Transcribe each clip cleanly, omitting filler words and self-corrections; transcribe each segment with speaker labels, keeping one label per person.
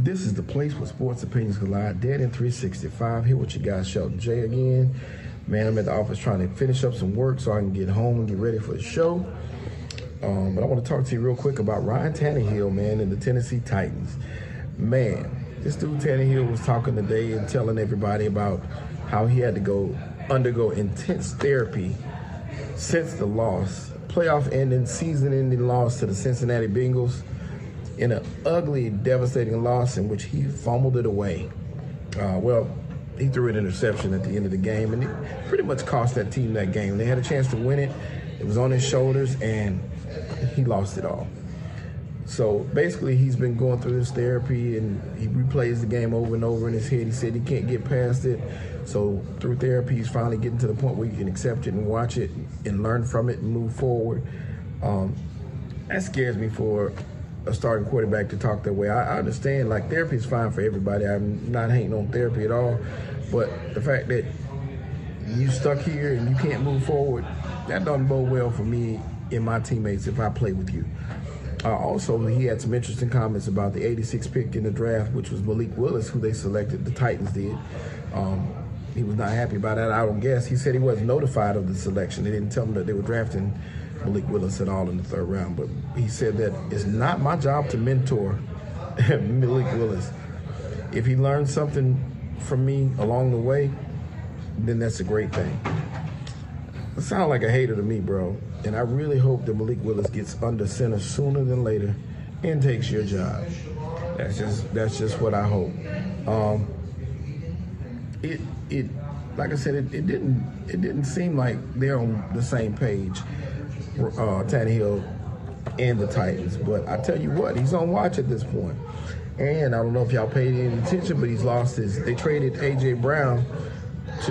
Speaker 1: This is the place where sports opinions collide. Dead in 365. Here with your guy Sheldon J again. Man, I'm at the office trying to finish up some work so I can get home and get ready for the show. But I want to talk to you real quick about Ryan Tannehill, man, and the Tennessee Titans. Man, this dude Tannehill was talking today and telling everybody about how he had to undergo intense therapy since the loss, playoff-ending, season-ending loss to the Cincinnati Bengals, in an ugly, devastating loss in which he fumbled it away. He threw an interception at the end of the game, and it pretty much cost that team that game. They had a chance to win it. It was on his shoulders, and he lost it all. So basically, he's been going through this therapy, and he replays the game over and over in his head. He said he can't get past it. So through therapy, he's finally getting to the point where you can accept it and watch it and learn from it and move forward. That scares me for a starting quarterback to talk that way. I understand, like, therapy is fine for everybody. I'm not hating on therapy at all. But the fact that you stuck here and you can't move forward, that doesn't bode well for me and my teammates if I play with you. Also, he had some interesting comments about the 86th pick in the draft, which was Malik Willis, who they selected. The Titans did. He was not happy about that, I don't guess. He said he wasn't notified of the selection. They didn't tell him that they were drafting Malik Willis at all in the third round. But he said that it's not my job to mentor Malik Willis. If he learns something from me along the way, then that's a great thing. It sounds like a hater to me, bro. And I really hope that Malik Willis gets under center sooner than later and takes your job. That's just what I hope. Like I said, it didn't seem like they're on the same page, Tannehill and the Titans. But I tell you what, he's on watch at this point. And I don't know if y'all paid any attention, but they traded A.J. Brown to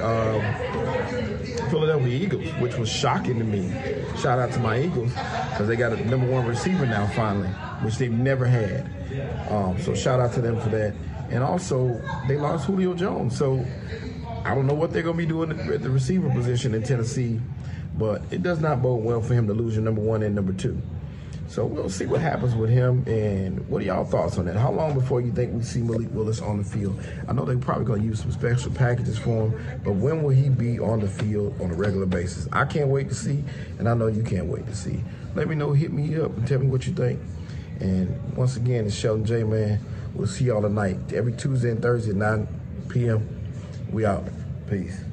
Speaker 1: the Philadelphia Eagles, which was shocking to me. Shout out to my Eagles, because they got a #1 receiver now finally, which they've never had. So shout out to them for that. And also, they lost Julio Jones. So I don't know what they're going to be doing at the receiver position in Tennessee, but it does not bode well for him to lose your #1 and #2. So we'll see what happens with him. And what are y'all thoughts on that? How long before you think we see Malik Willis on the field? I know they're probably going to use some special packages for him, but when will he be on the field on a regular basis? I can't wait to see, and I know you can't wait to see. Let me know, hit me up, and tell me what you think. And once again, it's Sheldon J, man. We'll see y'all tonight. Every Tuesday and Thursday at 9 p.m. We out. Peace.